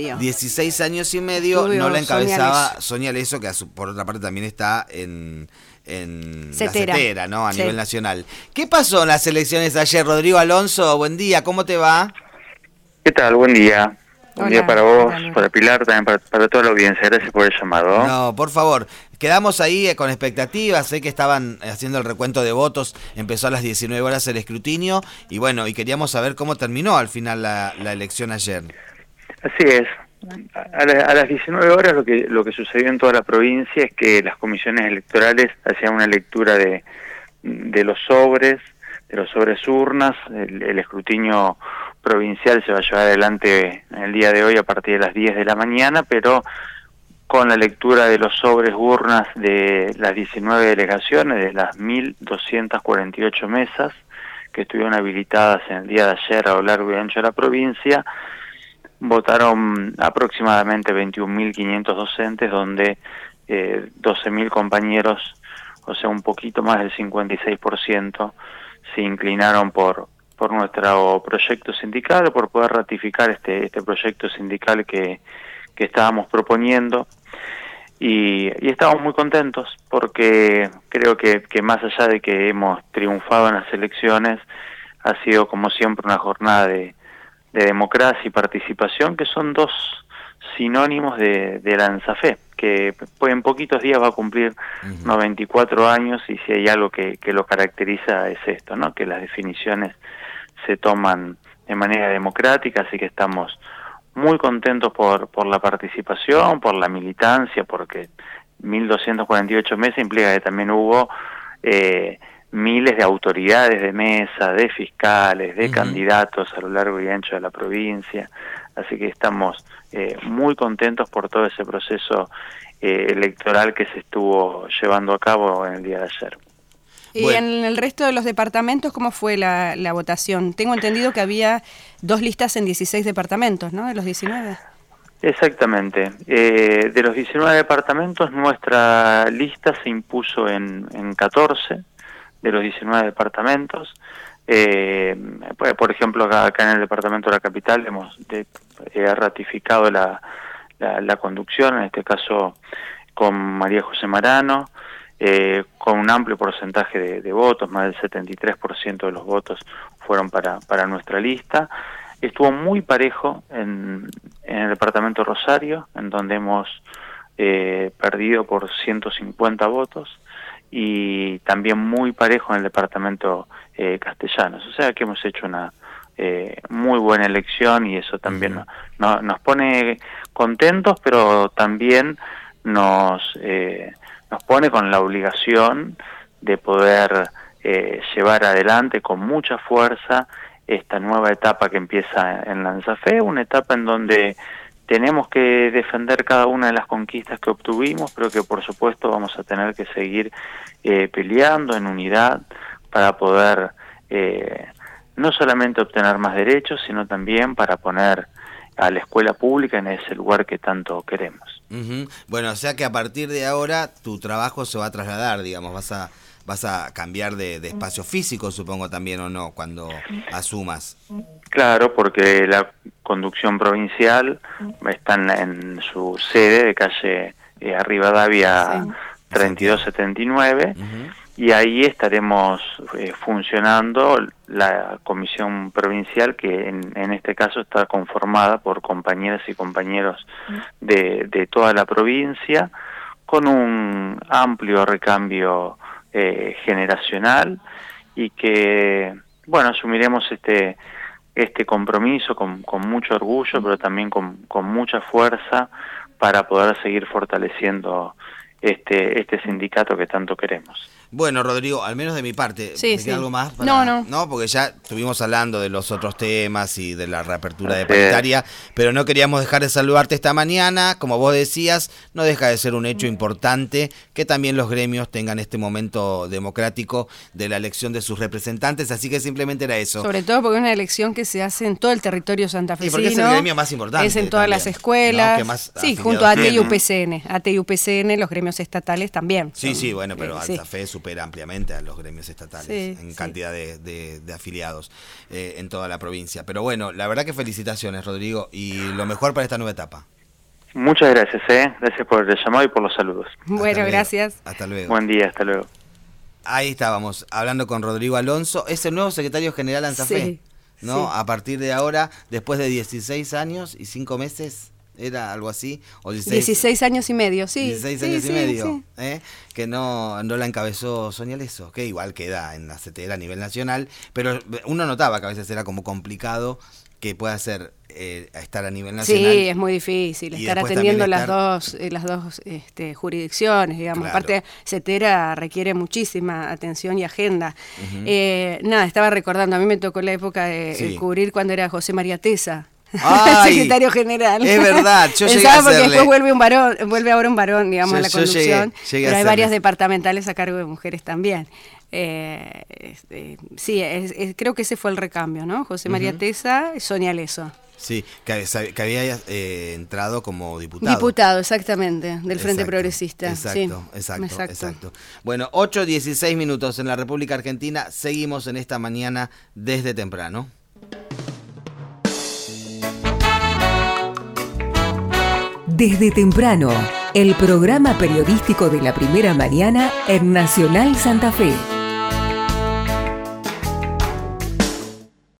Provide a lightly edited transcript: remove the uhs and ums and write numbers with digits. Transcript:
medio. 16 años y medio, Rubio, no la encabezaba Sonia Leso, que por otra parte también está en Cetera. la Cetera, ¿no? A Sí. nivel nacional. ¿Qué pasó en las elecciones ayer, Rodrigo Alonso? Buen día, ¿cómo te va? ¿Qué tal? Buen día. Buen Hola, día para vos, ¿qué tal? para Pilar, también para toda la audiencia. Gracias por el llamado. No, por favor. Quedamos ahí con expectativas, sé que estaban haciendo el recuento de votos, empezó a las 19 horas el escrutinio y bueno, y queríamos saber cómo terminó al final la elección ayer. Así es. A las 19 horas lo que sucedió en toda la provincia es que las comisiones electorales hacían una lectura de los sobres, urnas. El escrutinio provincial se va a llevar adelante en el día de hoy a partir de las 10 de la mañana, pero con la lectura de los sobres urnas de las 19 delegaciones, de las 1.248 mesas que estuvieron habilitadas en el día de ayer a lo largo y ancho de la provincia, votaron aproximadamente 21.500 docentes, donde 12.000 compañeros, o sea, un poquito más del 56%, se inclinaron por nuestro proyecto sindical, por poder ratificar este proyecto sindical que estábamos proponiendo. Y estamos muy contentos porque creo que más allá de que hemos triunfado en las elecciones, ha sido como siempre una jornada de democracia y participación, que son dos sinónimos de la ANSAFE, que en poquitos días va a cumplir 94 años, y si hay algo que lo caracteriza es esto, ¿no? Que las definiciones se toman de manera democrática, así que estamos muy contentos por la participación, por la militancia, porque 1.248 meses implica que también hubo miles de autoridades de mesa, de fiscales, de candidatos a lo largo y ancho de la provincia, así que estamos muy contentos por todo ese proceso electoral que se estuvo llevando a cabo en el día de ayer. Y Bueno. en el resto de los departamentos, ¿cómo fue la votación? Tengo entendido que había 2 listas en 16 departamentos, ¿no? De los 19. Exactamente. De los 19 departamentos, nuestra lista se impuso en 14 de los 19 departamentos. Por ejemplo, acá en el departamento de la capital hemos ratificado la conducción, en este caso con María José Marano, con un amplio porcentaje de votos, más del 73% de los votos fueron para nuestra lista. Estuvo muy parejo en el departamento Rosario, en donde hemos perdido por 150 votos, y también muy parejo en el departamento Castellanos. O sea que hemos hecho una muy buena elección, y eso también nos pone contentos, pero también nos pone con la obligación de poder llevar adelante con mucha fuerza esta nueva etapa que empieza en la ANSAFE, una etapa en donde tenemos que defender cada una de las conquistas que obtuvimos, pero que por supuesto vamos a tener que seguir peleando en unidad para poder no solamente obtener más derechos, sino también para poner a la escuela pública en ese lugar que tanto queremos. Bueno, o sea que a partir de ahora tu trabajo se va a trasladar, digamos, vas a cambiar de espacio físico, supongo también, ¿o no?, cuando asumas. Claro, porque la conducción provincial está en su sede de calle Rivadavia 3279, y ahí estaremos funcionando la comisión provincial, que en este caso está conformada por compañeras y compañeros de toda la provincia, con un amplio recambio generacional, y que, bueno, asumiremos este compromiso con mucho orgullo, pero también con mucha fuerza, para poder seguir fortaleciendo este sindicato que tanto queremos. Bueno, Rodrigo, al menos de mi parte, Sí, ¿me queda algo más? No, porque ya estuvimos hablando de los otros temas y de la reapertura de paritaria, pero no queríamos dejar de saludarte esta mañana. Como vos decías, no deja de ser un hecho importante que también los gremios tengan este momento democrático de la elección de sus representantes, así que simplemente era eso. Sobre todo porque es una elección que se hace en todo el territorio santafesino. Y porque es el gremio más importante. Es en todas también, las escuelas. ¿no? Que más sí, junto a ATE y tiene. UPCN. ATE y UPCN, los gremios estatales también. Sí, bueno, pero ANSAFE, supera ampliamente a los gremios estatales en cantidad de afiliados en toda la provincia. Pero bueno, la verdad que felicitaciones, Rodrigo, y lo mejor para esta nueva etapa. Muchas gracias, gracias por el llamado y por los saludos. Bueno, gracias. Hasta luego. Buen día, hasta luego. Ahí estábamos, hablando con Rodrigo Alonso, es el nuevo secretario general ANSA Fe, ¿no? Sí. A partir de ahora, después de 16 años y 5 meses, ¿era algo así? ¿O 16 años y medio, sí. 16 años y medio, que no la encabezó Sonia Lesso, que igual queda en la CTR a nivel nacional, pero uno notaba que a veces era como complicado que pueda ser estar a nivel nacional. Sí, es muy difícil estar atendiendo las dos jurisdicciones, digamos. Claro. Aparte, CETERA requiere muchísima atención y agenda. Estaba recordando, a mí me tocó la época de cubrir cuando era José María Tesa. Ay, secretario general. Es verdad, yo llegué a hacerle... porque después vuelve ahora un varón, digamos, a la conducción. Llegué pero hay varias departamentales a cargo de mujeres también. Creo que ese fue el recambio, ¿no? José María Tesa, Sonia Lesso. Sí, que había entrado como diputado. Diputado, exactamente, del Frente Progresista. Exacto. Bueno, 8:16 minutos en la República Argentina. Seguimos en esta mañana desde temprano. Desde temprano, el programa periodístico de la primera mañana en Nacional Santa Fe.